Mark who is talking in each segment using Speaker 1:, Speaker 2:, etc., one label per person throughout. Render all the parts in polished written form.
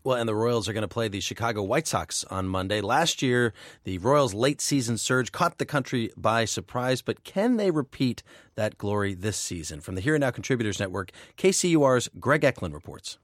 Speaker 1: Well, and the Royals are going to play the Chicago White Sox on Monday. Last year, the Royals' late-season surge caught the country by surprise, but can they repeat that glory this season? From the Here and Now Contributors Network, KCUR's Greg Eklund reports.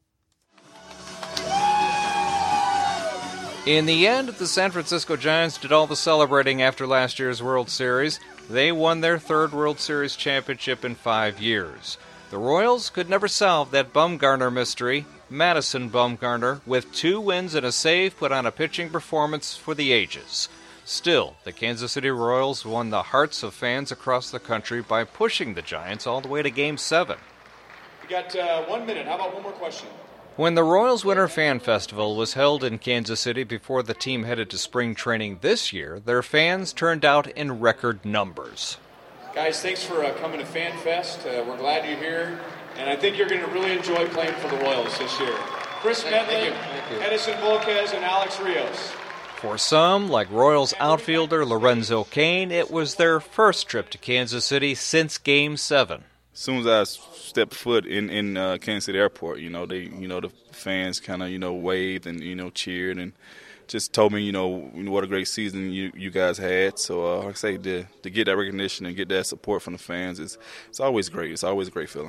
Speaker 2: In the end, the San Francisco Giants did all the celebrating after last year's World Series. They won their third World Series championship in 5 years. The Royals could never solve that Bumgarner mystery. Madison Bumgarner, with 2 wins and a save, put on a pitching performance for the ages. Still, the Kansas City Royals won the hearts of fans across the country by pushing the Giants all the way to Game 7.
Speaker 3: We got 1 minute. How about one more question?
Speaker 2: When the Royals Winter Fan Festival was held in Kansas City before the team headed to spring training this year, their fans turned out in record numbers.
Speaker 3: Guys, thanks for coming to Fan Fest. We're glad you're here, and I think you're going to really enjoy playing for the Royals this year. Chris Medley, Edison Volquez, and Alex Rios.
Speaker 2: For some, like Royals outfielder Lorenzo Cain, it was their first trip to Kansas City since Game 7.
Speaker 4: As soon as I stepped foot in Kansas City Airport, the fans kind of, waved and, cheered and just told me, what a great season you guys had. So, like I say, to get that recognition and get that support from the fans, it's always great. It's always a great feeling.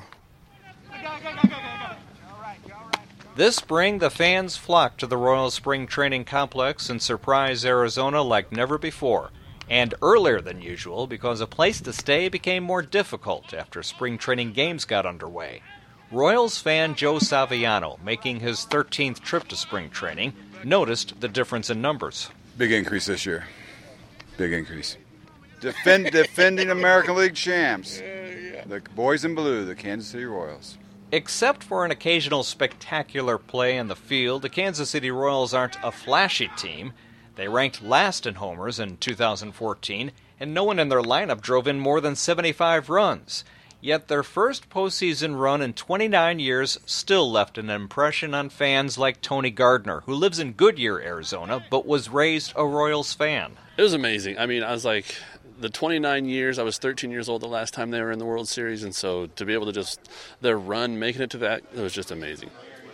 Speaker 2: This spring, the fans flocked to the Royal Spring Training Complex in Surprise, Arizona like never before. And earlier than usual because a place to stay became more difficult after spring training games got underway. Royals fan Joe Saviano, making his 13th trip to spring training, noticed the difference in numbers.
Speaker 5: Big increase this year. Big increase. Defending American League champs. The boys in blue, the Kansas City Royals.
Speaker 2: Except for an occasional spectacular play in the field, the Kansas City Royals aren't a flashy team. They ranked last in homers in 2014, and no one in their lineup drove in more than 75 runs. Yet their first postseason run in 29 years still left an impression on fans like Tony Gardner, who lives in Goodyear, Arizona, but was raised a Royals fan.
Speaker 6: It was amazing. I mean, I was like, the 29 years, I was 13 years old the last time they were in the World Series, and so to be able to just, their run, making it to that, it was just amazing.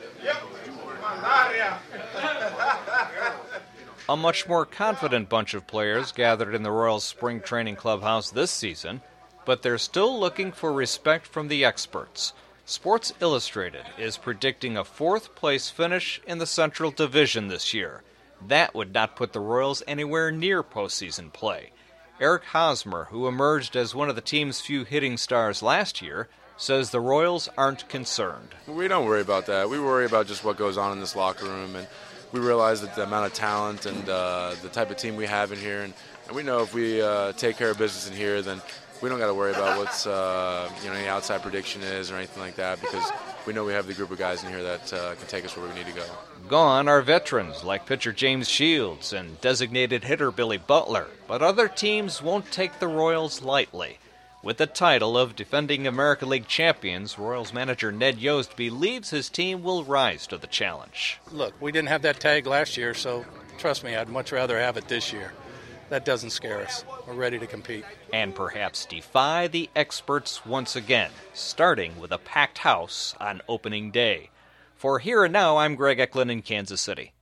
Speaker 2: A much more confident bunch of players gathered in the Royals spring training clubhouse this season, but they're still looking for respect from the experts. Sports Illustrated is predicting a 4th-place finish in the Central Division this year. That would not put the Royals anywhere near postseason play. Eric Hosmer, who emerged as one of the team's few hitting stars last year, says the Royals aren't concerned.
Speaker 7: We don't worry about that. We worry about just what goes on in this locker room, and we realize that the amount of talent and the type of team we have in here, and we know if we take care of business in here, then we don't got to worry about what's any outside prediction is or anything like that, because we know we have the group of guys in here that can take us where we need to go.
Speaker 2: Gone are veterans like pitcher James Shields and designated hitter Billy Butler, but other teams won't take the Royals lightly. With the title of defending American League champions, Royals manager Ned Yost believes his team will rise to the challenge.
Speaker 8: Look, we didn't have that tag last year, so trust me, I'd much rather have it this year. That doesn't scare us. We're ready to compete.
Speaker 2: And perhaps defy the experts once again, starting with a packed house on opening day. For Here and Now, I'm Greg Eklund in Kansas City.